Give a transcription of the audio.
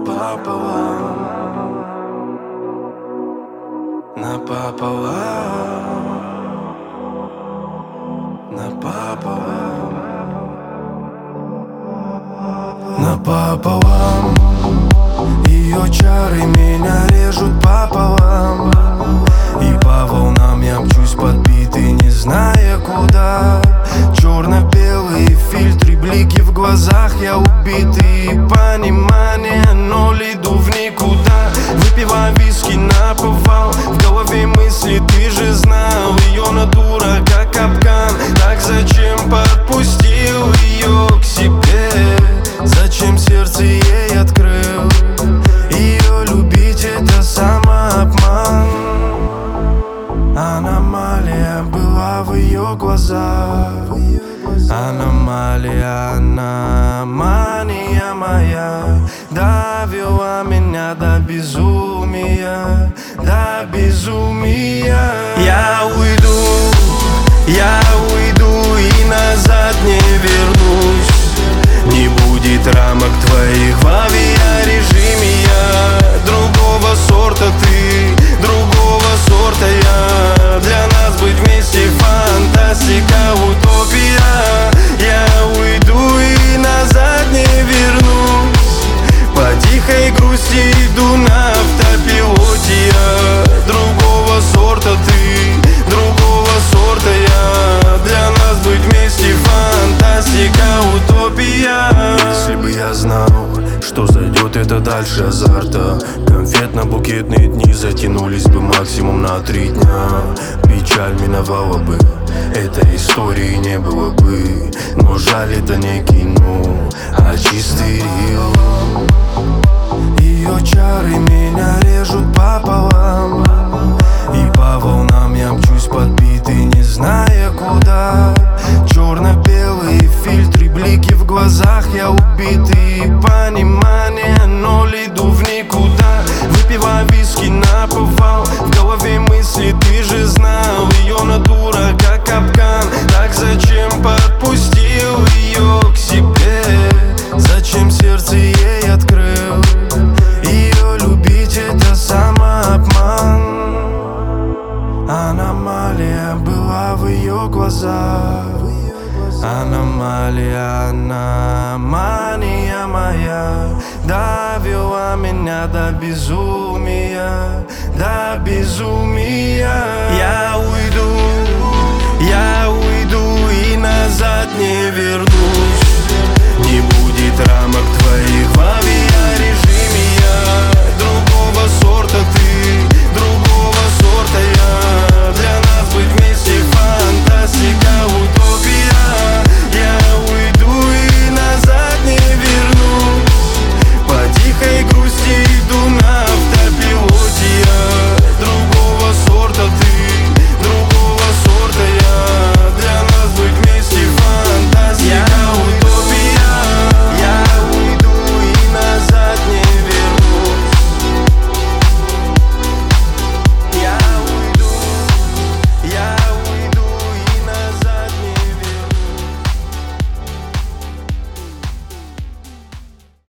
Напополам, напополам, напополам, напополам. Ее чары меня режут пополам, и по волнам я мчусь подбитый, не зная куда. Черно-белые фильтры, блики в глазах, я убитый. Понимание, ноль, иду в никуда. Выпиваю виски наповал, в голове мысли, ты же знал. Ее натура как капкан, так зачем подпустил ее к себе? Зачем сердце ей открыл? Ее любить это самообман. Аномалия была в ее глазах. Аномалия, она мания моя, довела меня до безумия, до безумия. Я уйду и назад не вернусь. Не будет рамок твоих в авиарежиме. Я другого сорта, ты другого сорта. Я для нас быть вместе фантастика, утопия. Я уйду и назад не вернусь. По тихой грусти иду на автопилоте. Я другого сорта, ты другого сорта. Я для нас быть вместе фантастика, утопия. Если бы я знал, что зайдет это дальше азарта, конфетно-букетные дни затянулись бы максимум на 3 дня. Печаль миновала бы, этой истории не было бы. Но жаль, это не кино, а чистый рил. Ее чары меня режут пополам, и по волнам я мчусь подбитый, не зная куда. Черно-белые фильтры, блики в глазах, я убитый. Понимание, ноль, иду в никуда. Выпиваю виски наповал, в голове мысли, ты же знал. Ее натура как капкан, так зачем подпустил ее к себе? Зачем сердце ей открыл? Ее любить это самообман. Аномалия была в ее глазах. Аномалия, она мания моя, довела меня до безумия, до безумия.